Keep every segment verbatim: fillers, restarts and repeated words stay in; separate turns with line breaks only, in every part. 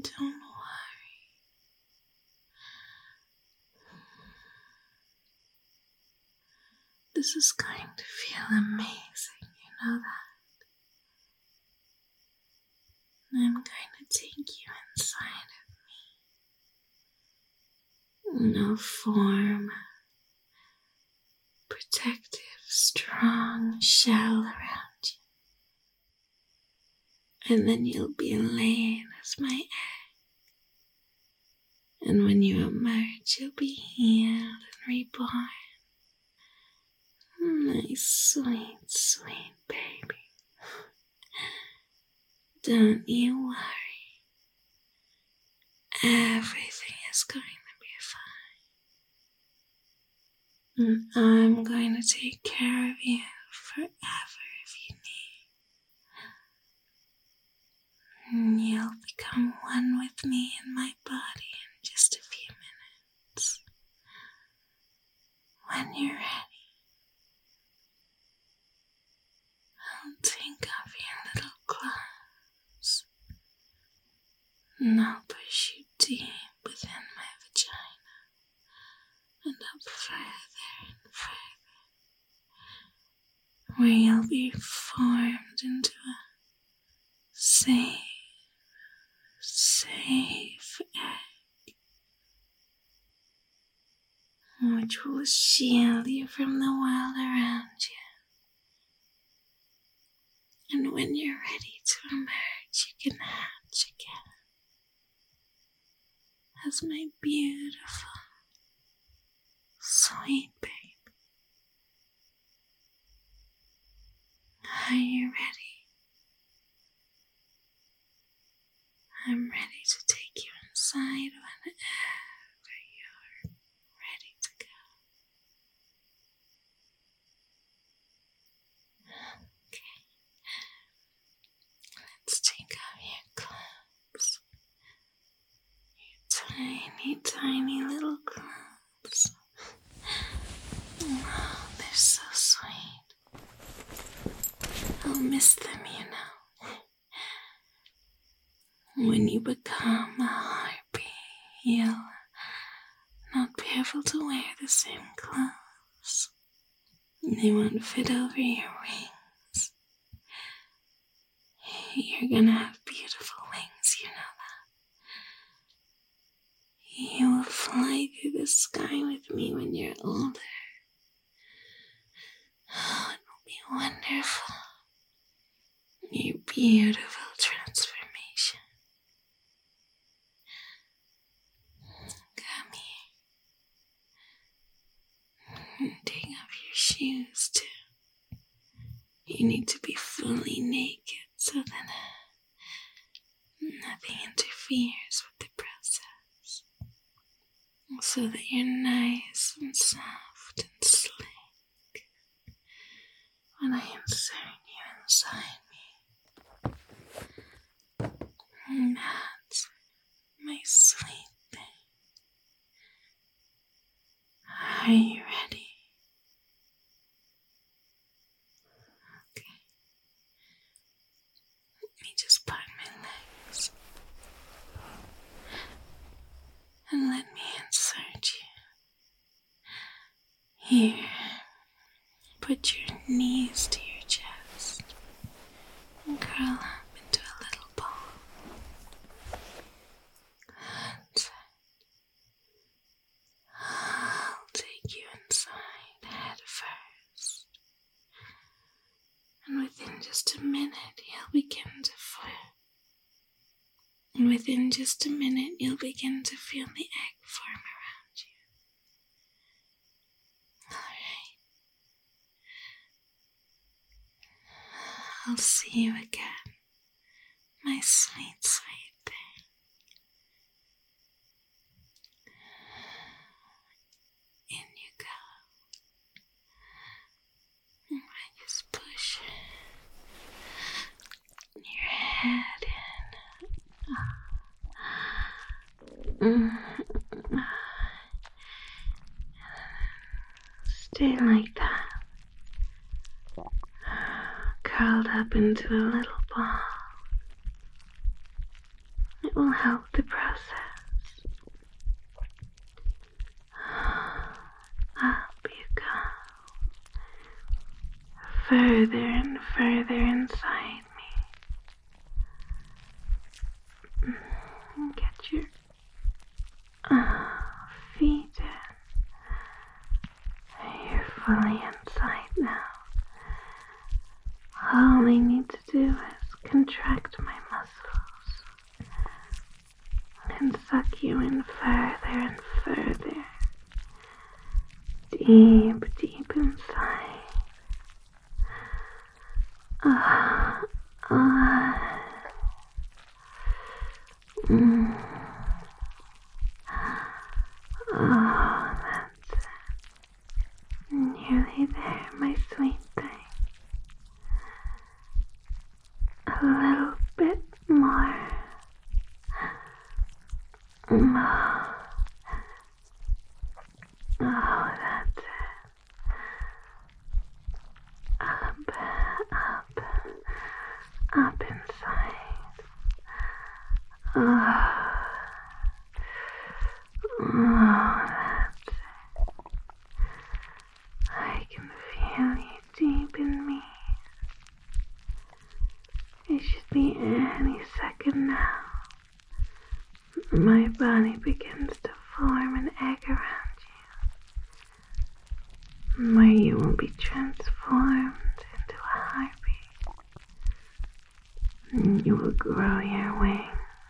Don't worry. This is going to feel amazing, you know that? I'm going to take you inside of me. I'll form a protective, strong shell around you. And then you'll be laid as my egg. And when you emerge, you'll be healed and reborn. My sweet, sweet baby. Don't you worry. Everything is going to be fine. And I'm going to take care of you forever if you need. And you'll become one with me in my body in just a few minutes. When you're ready, I'll take off your little clothes, and I'll push you deep within my vagina, and up further and further, where you'll be formed into a safe, safe egg, which will shield you from the world around you. And when you're ready to emerge, you can hatch again as my beautiful, sweet baby. Are you ready? I'm ready to take you inside whenever you're ready to go. Okay. Let's take off your clothes. Your tiny, tiny little clothes. Oh, they're so sweet. I'll miss them, you know. When you become a harpy, you'll not be able to wear the same clothes. They won't fit over your wings. You're gonna have beautiful wings, you know that. You will fly through the sky with me when you're older. Oh, it will be wonderful. Your beautiful transformation. Come here. Take off your shoes too. You need to be fully naked so that uh, nothing interferes with the process. So that you're nice and soft and slick when I insert you inside me. And that's my sweet thing. Are you ready? Okay. Let me just part my legs. And let me insert you. Here. Put your knees to your chest. And curl up into a little ball. That's it. I'll take you inside head first. And within just a minute, you'll begin to feel. And within just a minute, you'll begin to feel the egg form around you. Alright. I'll see you again, my sweet, sweet thing. In you go. And I just push your head in. Stay like that. Curled up into a little ball. It will help the process. Up you go, further and further inside me. Get your uh, feet in. You're fully inside now. All I need to do is contract my muscles and suck you in further and further, deep, deep inside. Ah, ah. Mm. Oh, that's it. Nearly there, my sweet thing. A little bit more. Oh, oh, that's it. Up, up, up inside. Oh, oh, that's it. I can feel you deep in me. It should be any second now. My body begins to form an egg around you, where you will be transformed into a heartbeat. And you will grow your wings.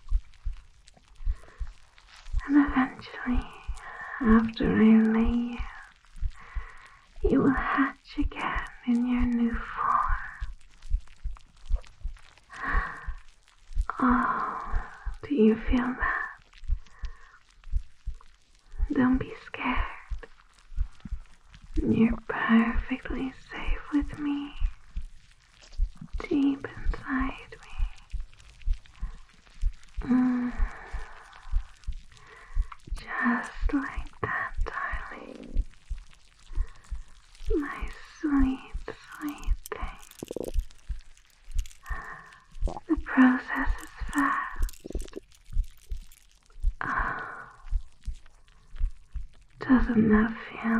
And eventually, after I lay you, you will hatch again in your new form. Oh, do you feel that? Don't be scared. You're perfectly safe with me, deep inside me. Mm. Just like that, darling. My sweet, sweet thing. The process is fast. Oh. Doesn't that feel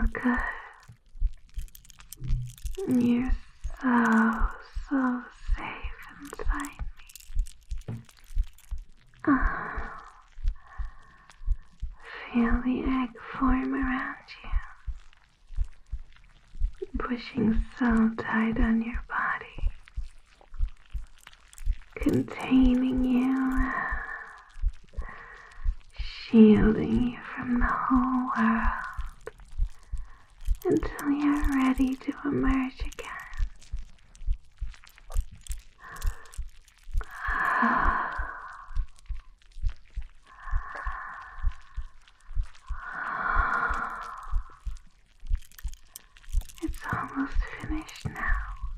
good? You're so, so safe inside me. Oh. Feel the egg form around you, pushing so tight on your body, containing you, shielding you from the whole world until you're ready to emerge again. It's almost finished now.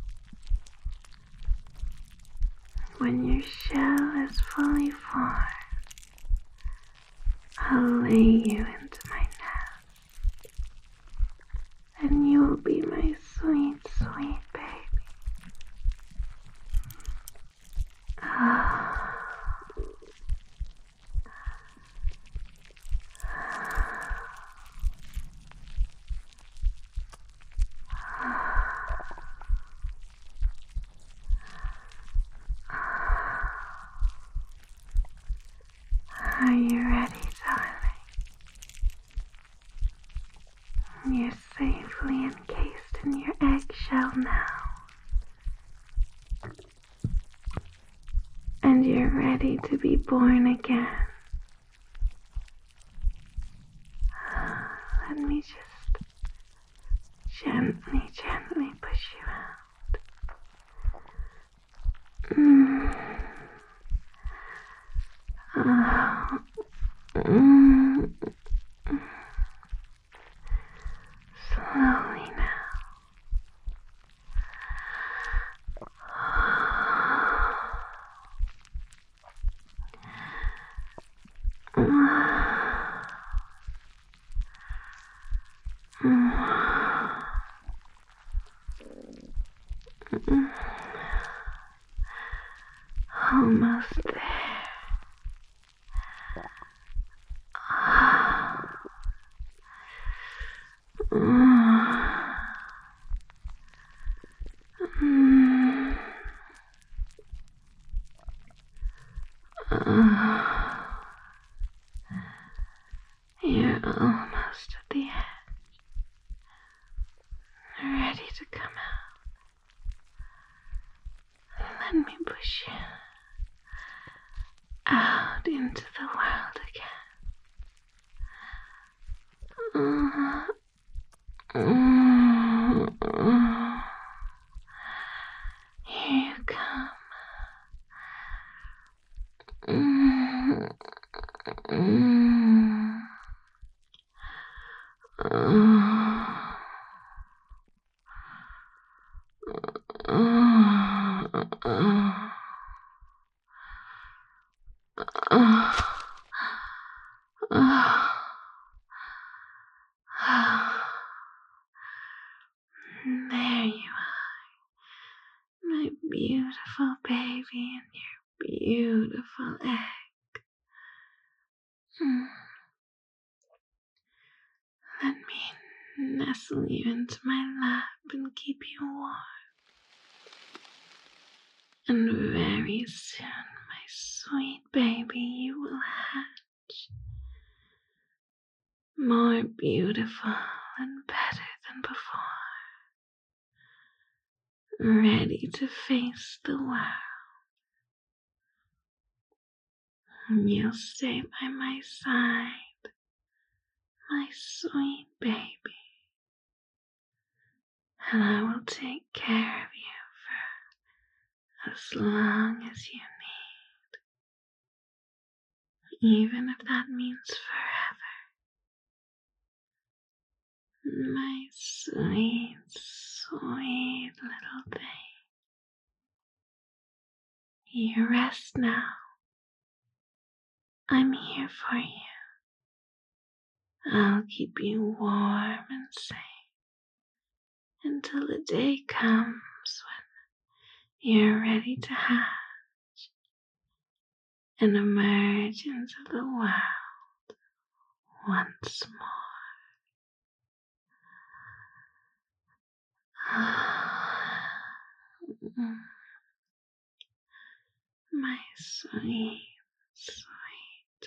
When your shell is fully formed, I'll lay you into my nest, and you will be my sweet, sweet baby. Ah. Are you ready, darling? You're safely encased in your eggshell now. And you're ready to be born again. Let me just gently, gently push you out. Mm. Oh. Mm. Slowly now. Almost there. You're almost at the edge, ready to come out. Let me push you out into the world again. Uh, here you come. Mm, mm, uh, uh, uh, uh, there you are, my beautiful baby and your beautiful egg. Mm. Let me nestle you into my lap and keep you warm. And very soon, my sweet baby, you will hatch. More beautiful and better than before. Ready to face the world. You'll stay by my side, my sweet baby. And I will take care of you for as long as you need. Even if that means forever. My sweet, sweet little thing. You rest now. I'm here for you. I'll keep you warm and safe until the day comes when you're ready to hatch and emerge into the world once more. My sweet, sweet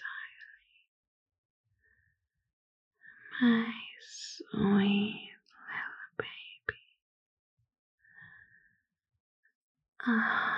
darling. My sweet little baby. Ah.